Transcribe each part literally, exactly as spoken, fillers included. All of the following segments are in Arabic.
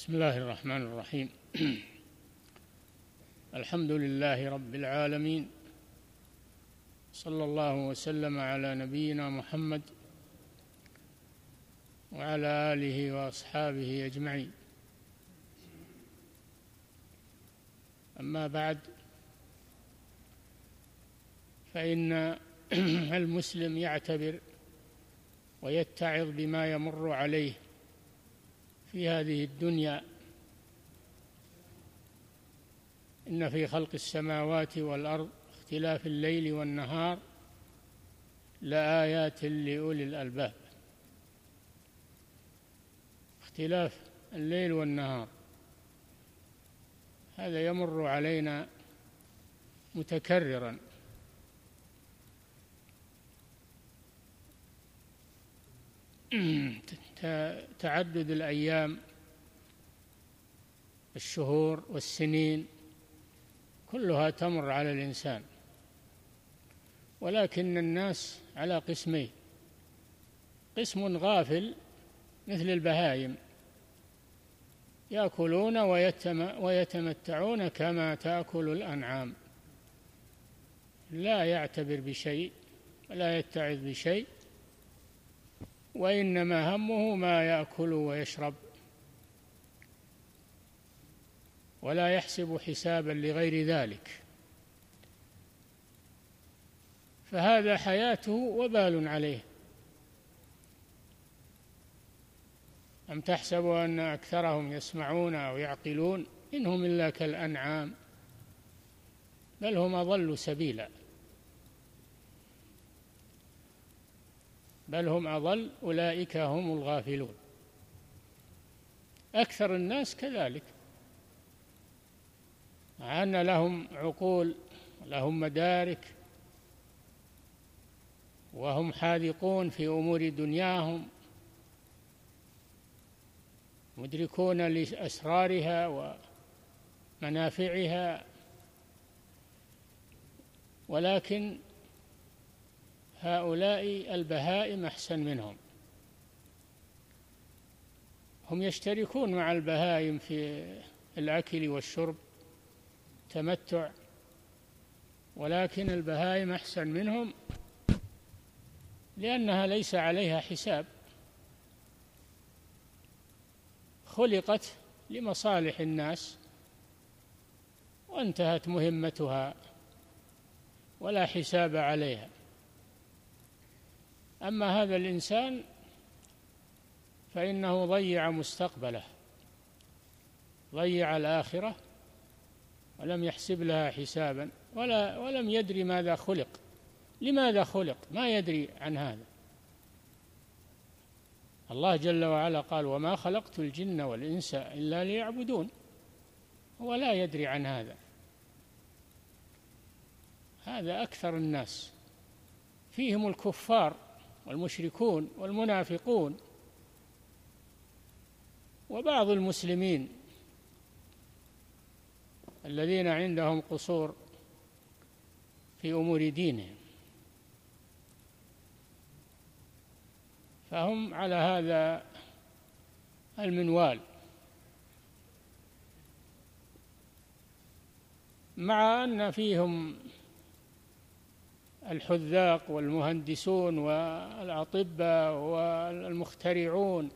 بسم الله الرحمن الرحيم. الحمد لله رب العالمين، صلى الله وسلم على نبينا محمد وعلى آله وأصحابه أجمعين. أما بعد، فإن المسلم يعتبر ويتعظ بما يمر عليه في هذه الدنيا. إن في خلق السماوات والأرض اختلاف الليل والنهار لآيات لأولي الألباب. اختلاف الليل والنهار هذا يمر علينا متكررا، تعدد الأيام، الشهور والسنين كلها تمر على الإنسان، ولكن الناس على قسمين: قسم غافل مثل البهائم يأكلون ويتمتعون كما تأكل الأنعام، لا يعتبر بشيء ولا يتعظ بشيء، وإنما همه ما يأكل ويشرب، ولا يحسب حسابا لغير ذلك، فهذا حياته وبال عليه. أم تحسب أن أكثرهم يسمعون أو يعقلون؟ إنهم إلا كالأنعام بل هم أضل سبيلا، بل هم أضل، أولئك هم الغافلون. أكثر الناس كذلك، مع أن لهم عقول ولهم مدارك وهم حاذقون في أمور دنياهم، مدركون لأسرارها ومنافعها، ولكن هؤلاء البهائم أحسن منهم. هم يشتركون مع البهائم في الأكل والشرب، تمتع، ولكن البهائم أحسن منهم لأنها ليس عليها حساب، خلقت لمصالح الناس وانتهت مهمتها ولا حساب عليها. أما هذا الإنسان فإنه ضيع مستقبله، ضيع الآخرة ولم يحسب لها حسابا، ولا ولم يدري ماذا خلق، لماذا خلق، ما يدري عن هذا. الله جل وعلا قال: وما خلقت الجن والإنس إلا ليعبدون، هو لا يدري عن هذا. هذا أكثر الناس، فيهم الكفار والمشركون والمنافقون وبعض المسلمين الذين عندهم قصور في أمور دينهم، فهم على هذا المنوال، مع أن فيهم الحذاق والمهندسون والأطباء والمخترعون،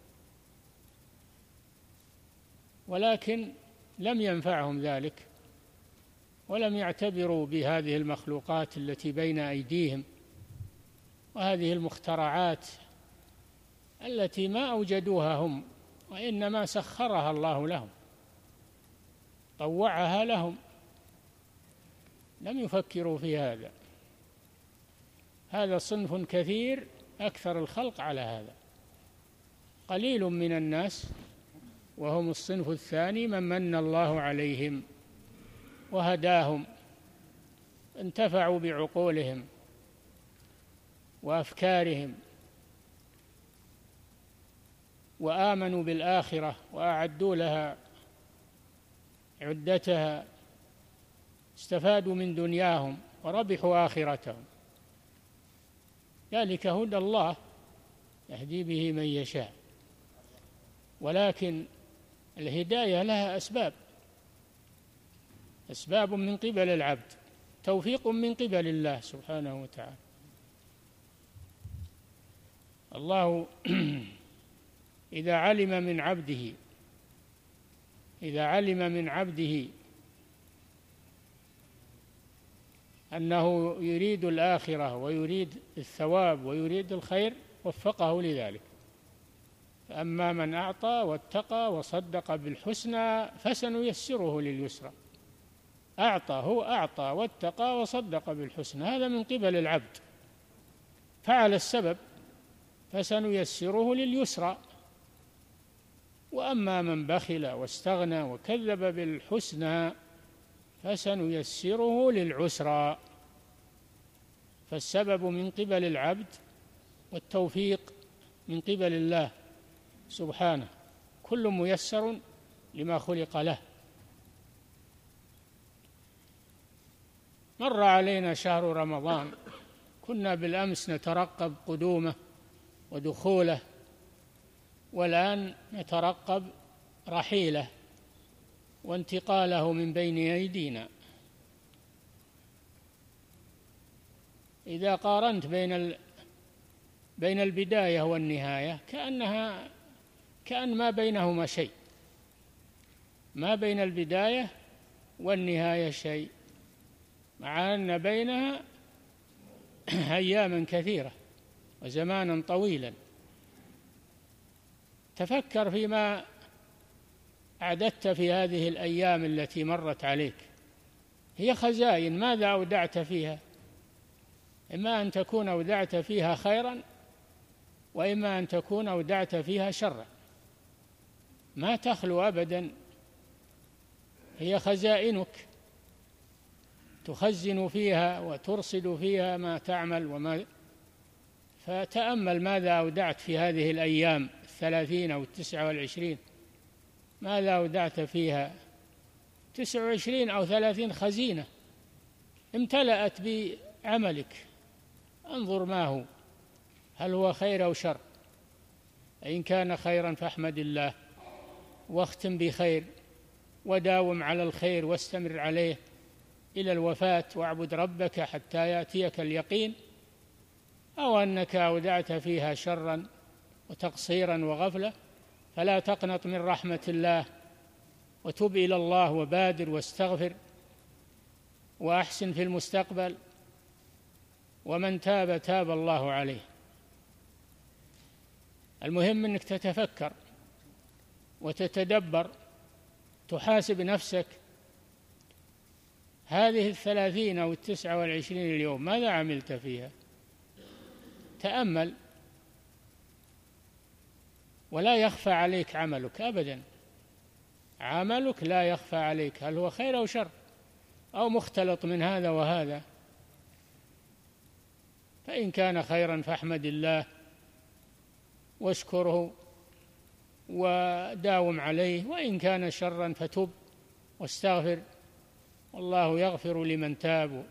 ولكن لم ينفعهم ذلك، ولم يعتبروا بهذه المخلوقات التي بين أيديهم وهذه المخترعات التي ما أوجدوها هم، وإنما سخرها الله لهم، طوعها لهم، لم يفكروا في هذا. هذا صنف كثير، أكثر الخلق على هذا، قليل من الناس وهم الصنف الثاني من من الله عليهم وهداهم، انتفعوا بعقولهم وأفكارهم وآمنوا بالآخرة وأعدوا لها عدتها، استفادوا من دنياهم وربحوا آخرتهم. ذلك هدى الله يهدي به من يشاء، ولكن الهداية لها أسباب، أسباب من قبل العبد، توفيق من قبل الله سبحانه وتعالى. الله إذا علم من عبده إذا علم من عبده أنه يريد الآخرة ويريد الثواب ويريد الخير وفقه لذلك. أما من أعطى واتقى وصدق بالحسنى فسنيسره لليسرى. أعطى هو أعطى واتقى وصدق بالحسنى، هذا من قبل العبد، فعل السبب فسنيسره لليسرى. وأما من بخل واستغنى وكذب بالحسنى فسنيسره للعسرى. فالسبب من قبل العبد والتوفيق من قبل الله سبحانه، كل ميسر لما خلق له. مر علينا شهر رمضان، كنا بالأمس نترقب قدومه ودخوله، والآن نترقب رحيله وانتقاله من بين أيدينا. إذا قارنت بين بين البداية والنهاية كأنها كأن ما بينهما شيء، ما بين البداية والنهاية شيء، مع أن بينها أياما كثيرة وزمانا طويلا. تفكر فيما أعددت في هذه الأيام التي مرت عليك، هي خزائن، ماذا أودعت فيها؟ إما أن تكون أودعت فيها خيرا، وإما أن تكون أودعت فيها شرا، ما تخلو أبدا. هي خزائنك تخزن فيها وترصد فيها ما تعمل وما. فتأمل ماذا أودعت في هذه الأيام الثلاثين أو التسعة والعشرين، ماذا أودعت فيها؟ تسعة وعشرين أو ثلاثين خزينة امتلأت بعملك، انظر ما هو، هل هو خير أو شر؟ إن كان خيرا فاحمد الله واختم بخير وداوم على الخير واستمر عليه إلى الوفاة، واعبد ربك حتى يأتيك اليقين. أو أنك أودعت فيها شرا وتقصيرا وغفلة، فلا تقنط من رحمة الله، وتب إلى الله وبادر واستغفر وأحسن في المستقبل، ومن تاب تاب الله عليه. المهم أنك تتفكر وتتدبر، تحاسب نفسك، هذه الثلاثين أو التسعة والعشرين اليوم ماذا عملت فيها؟ تأمل، ولا يخفى عليك عملك أبدا، عملك لا يخفى عليك، هل هو خير أو شر أو مختلط من هذا وهذا. فإن كان خيرا فاحمد الله واشكره وداوم عليه، وإن كان شرا فتب واستغفر، والله يغفر لمن تاب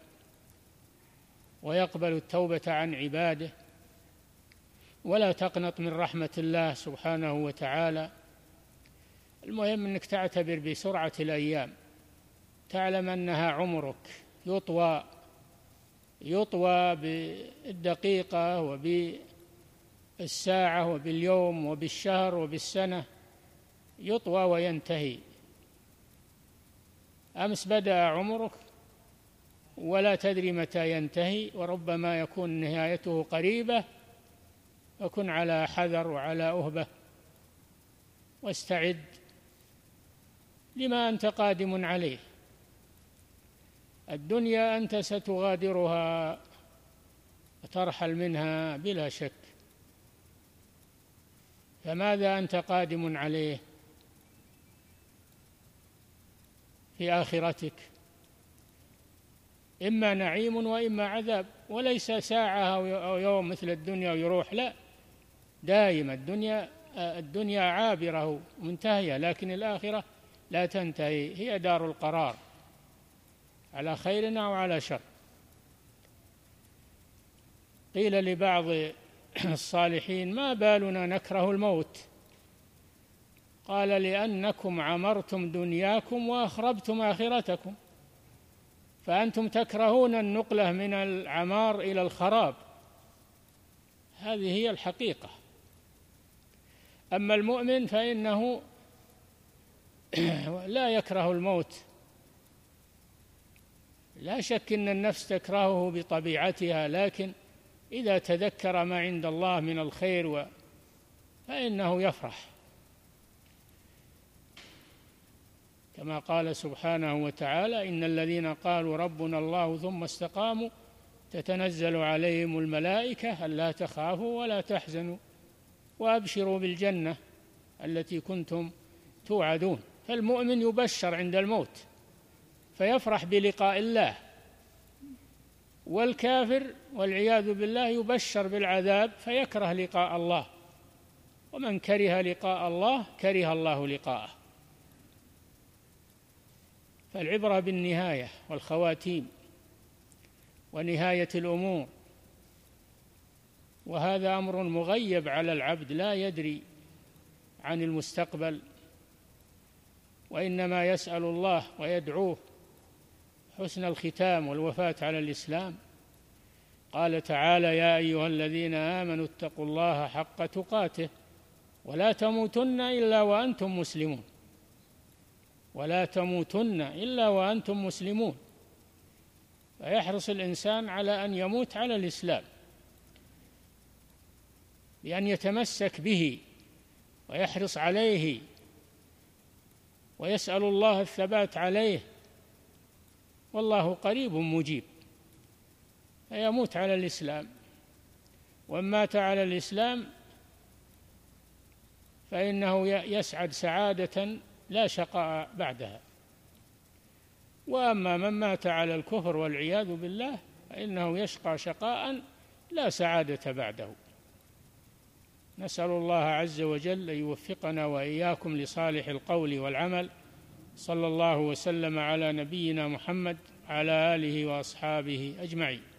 ويقبل التوبة عن عباده. ولا تقنط من رحمة الله سبحانه وتعالى. المهم أنك تعتبر بسرعة الأيام، تعلم أنها عمرك يطوى يطوى بالدقيقة وبالساعة وباليوم وبالشهر وبالسنة، يطوى وينتهي. أمس بدأ عمرك ولا تدري متى ينتهي، وربما يكون نهايته قريبة، فكن على حذر وعلى أهبة، واستعد لما أنت قادم عليه. الدنيا أنت ستغادرها وترحل منها بلا شك، فماذا أنت قادم عليه في آخرتك؟ إما نعيم وإما عذاب، وليس ساعة أو يوم مثل الدنيا ويروح، لا، دائما. الدنيا الدنيا عابرة منتهية، لكن الآخرة لا تنتهي، هي دار القرار على خير أو على شر. قيل لبعض الصالحين: ما بالنا نكره الموت؟ قال لأنكم عمرتم دنياكم وأخربتم آخرتكم، فأنتم تكرهون النقلة من العمار إلى الخراب، هذه هي الحقيقة. أما المؤمن فإنه لا يكره الموت، لا شك أن النفس تكرهه بطبيعتها، لكن إذا تذكر ما عند الله من الخير فإنه يفرح، كما قال سبحانه وتعالى: إن الذين قالوا ربنا الله ثم استقاموا تتنزل عليهم الملائكة ألا تخافوا ولا تحزنوا وأبشروا بالجنة التي كنتم توعدون. فالمؤمن يبشر عند الموت فيفرح بلقاء الله، والكافر والعياذ بالله يبشر بالعذاب فيكره لقاء الله، ومن كره لقاء الله كره الله لقاءه. فالعبرة بالنهاية والخواتيم ونهاية الأمور، وهذا أمر مغيب على العبد لا يدري عن المستقبل، وإنما يسأل الله ويدعوه حسن الختام والوفاة على الإسلام. قال تعالى: يا أيها الذين آمنوا اتقوا الله حق تقاته ولا تموتن إلا وأنتم مسلمون، ولا تموتن إلا وأنتم مسلمون. فيحرص الإنسان على أن يموت على الإسلام، بأن يتمسك به ويحرص عليه ويسأل الله الثبات عليه، والله قريب مجيب. فيموت على الإسلام، وإن مات على الإسلام فإنه يسعد سعادة لا شقاء بعدها. وأما من مات على الكفر والعياذ بالله فإنه يشقى شقاء لا سعادة بعده. نسأل الله عز وجل أن يوفقنا وإياكم لصالح القول والعمل. صلى الله وسلم على نبينا محمد على آله وأصحابه أجمعين.